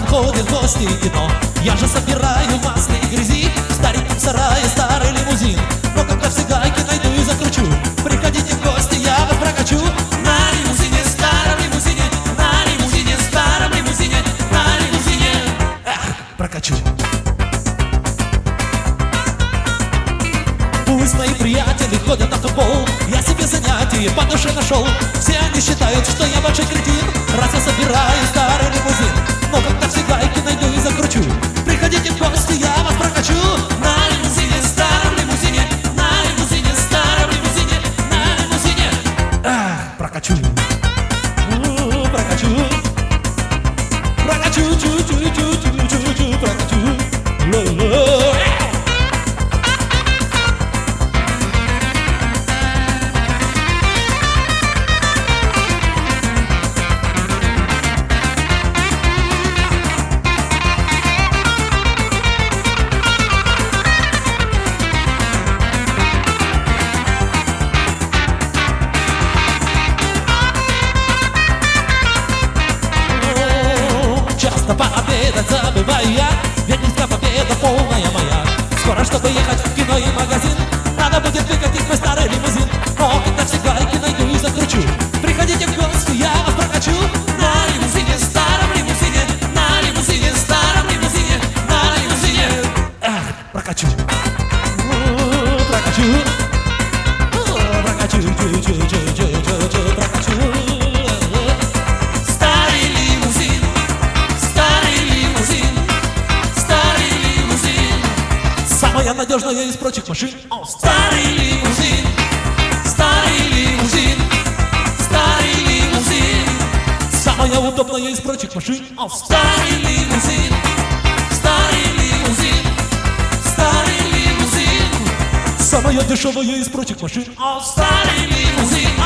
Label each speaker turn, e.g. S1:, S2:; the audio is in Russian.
S1: ходят гости и кино. Я же собираю масло и грязи в стареньком сарае старый лимузин. Но когда все гайки найду и закручу, приходите в гости, я вас прокачу. На лимузине, старом лимузине, на лимузине, старом лимузине, на лимузине. Прокачу. Пусть мои приятели ходят на футбол, я себе занятие по душе нашел. Все они считают, что я большой кретин, раз я собираю старый лимузин. Но когда все гайки найду и закручу, приходите в гости, я вас прокачу. На лимузине, старом лимузине, на лимузине, старом лимузине, на лимузине. Прокачу. Прокачу. Прокачу, чу-чу-чу-чу-чу-чу, прокачу. Часто пообедать забываю я, ведь нельзя победа полная моя. Скоро, чтобы ехать в кино и магазин, надо будет выкатить мой старый лимузин. Но когда все гайки найду и закручу, приходите в гости, я вас прокачу. На лимузине, старом лимузине, на лимузине, старом лимузине, на лимузине. Прокачу. Прокачу. Прокачу, чу-чу-чу-чу-чу, прокачу. Самая надежная из прочих машин. Старый лимузин, старый лимузин, старый лимузин. Самая удобная из прочих машин. Старый лимузин, старый лимузин, старый лимузин. Самая дешевая из прочих машин. Старый лимузин.